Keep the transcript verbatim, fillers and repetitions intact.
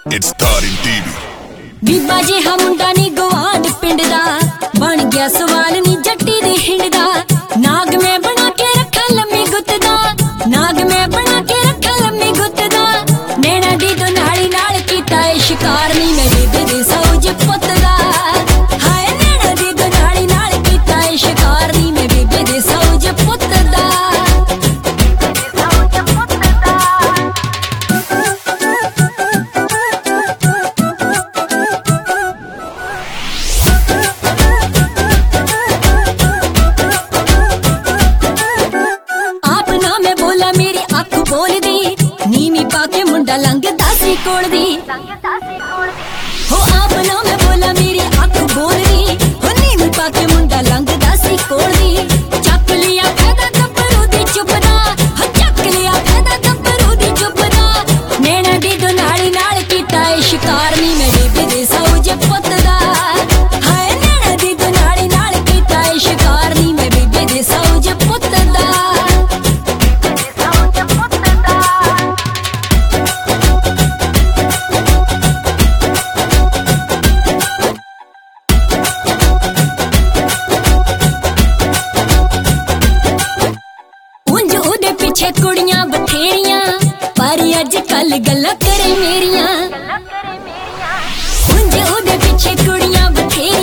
It's starting T V. Biba जी हा मुंडा नी गवांड पिंड दा बन गया सवाल नी जट्टी दी हिंड दा नाग में बना के रखा लम्मी गुत दा नाग में बना के रखा लम्मी गुत दा नैना दी दो नाली नाल कीता है शिकार नी मैं बीबे दी सौज पुत दा हाय नैना दी दो नाली नाल कीता है शिकार नी मैं बीबे दी सौज पुत दा बोल दी नीमी पाके मुंडा लंघदा सी कोल दी हो आप ना मैं बोला मेरी अख बोल दी हो नीमी पाके मुंडा लंघदा सी कोल दी चक लिया फायदा गब्बरू दी चुपदा हो चक लिया फायदा गब्बरू दी चुपदा नैना दी दो नाली नाल कीता है शिकार नी मैं बीबे दे सौज पुत दा हाय नैना दी दो नाली नाल कीता है शिकार नी मैं बीबे दे सौज पुत दा पिछे कुड़ियां बथेरियां पर अज कल गल्लां करे मेरियां उंज ओदे पिछे कुड़ियां बथेरियां